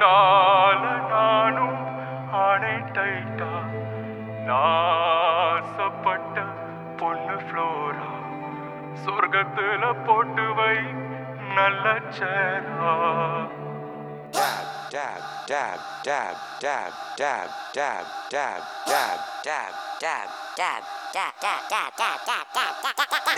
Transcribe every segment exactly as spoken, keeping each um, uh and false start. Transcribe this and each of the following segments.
உன்னால நானும் ஆனே டைட்டா நாசப்பட்ட பொண்ணு ஃப்ளோரா சொர்க்கத்துல போட்டு வை நல்ல சேரா dab dab dab dab dab dab dab dab dab dab dab dab dab dab dab dab dab dab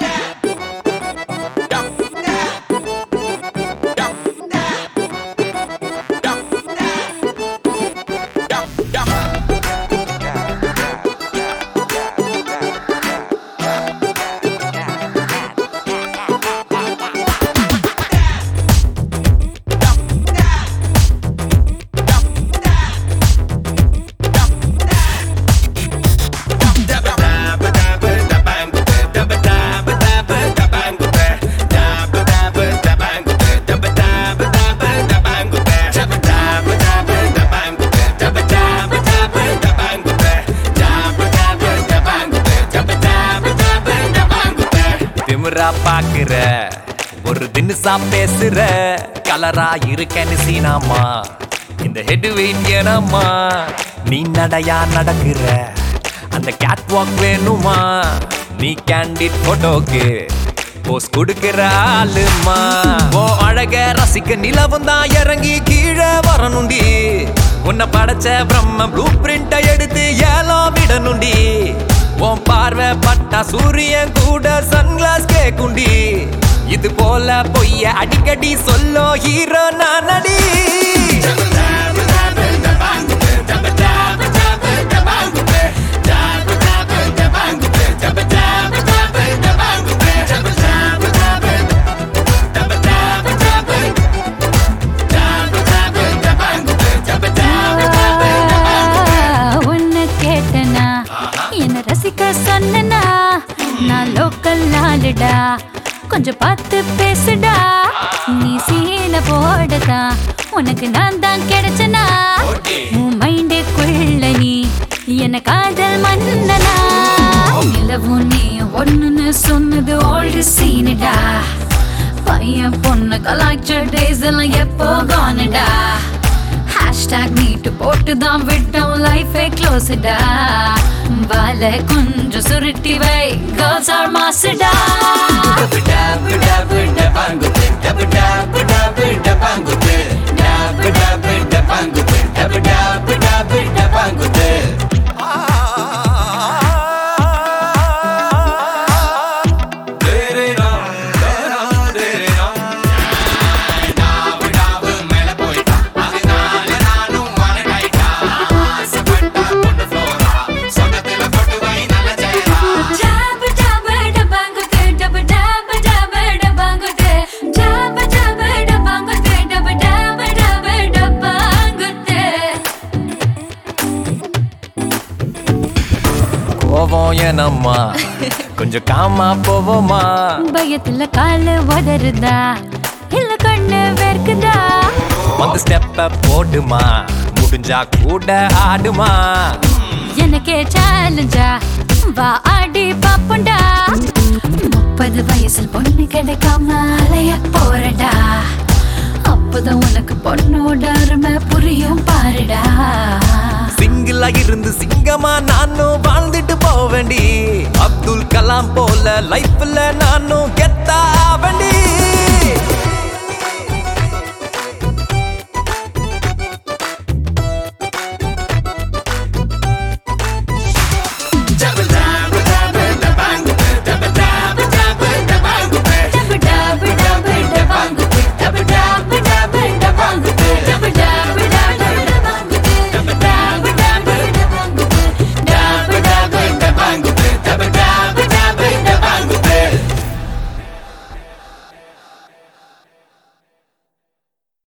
திமிரா பாக்குற ஒரு தினுசா பேசுற கலரா இருக்கேன்னு சீனாமா இந்த ஹெட்வின் ஏனம்மா நீ நடையா நடக்குற அந்த கேட் வாக் வேணுமா நீ கேண்டிட் போட்டோக்கு போஸ் கொடுக்கிற ஆளுமா ஓ அழக ரசிக்க நிலவும் தான் இறங்கி கீழே வரணுண்டி உன்னை படைச்ச பிரம்ம ப்ளூ பிரிண்ட எடுத்து ஏலோ விடணுண்டி உன் பார்வை பட்டா சூரியன் கூட சன்கிளாஸ் கேக்குண்டி இது போல பொய்ய அடிக்கடி சொல்லோ ஹீரோ நானடி ரசிக்க சொன்னா நான் லோக்கல் ஆளுடா கொஞ்சம் பார்த்து பேசுடா நீ சீன போடதா உனக்கு நான் தான் கிடைச்சனா உன் மைண்டுக்குள்ள நீ என்ன காதல் மன்னனா நிலவும் நீ ஒண்ணுன்னு சொன்னது ஓல்டு சீனுடா பையன் பொண்ணு கலாய்ச்ச டேஸ் எல்லாம் எப்போ காணுடா ஹேஷ்டாக் நீட்டு போட்டு தான் விட்டோம் லைஃபே க்ளோஸ்டா வாழ கொஞ்சம் சுருட்டி வை girls are மாசுடா ஏனம்மா கொஞ்சம் காமா போவோமா பயத்துல கால உதறுதா இல்ல கண்ணு வேர்க்குதா வந்து ஸ்டெப்ப போடுமா முடிஞ்சா கூட ஆடுமா எனக்கே சேலஞ்சா வா ஆடி பாப்பண்டா முப்பது வயசுல பொண்ணு கிடைக்காம அலைய போறடா அப்பதான் உனக்கு பொண்ணோட அருமை புரியும் பாருடா சிங்கிளா இருந்து சிங்கமா நானும் வாழ்ந்துட்டு போவேண்டி அப்துல் கலாம் போல லைஃப்ல நானும்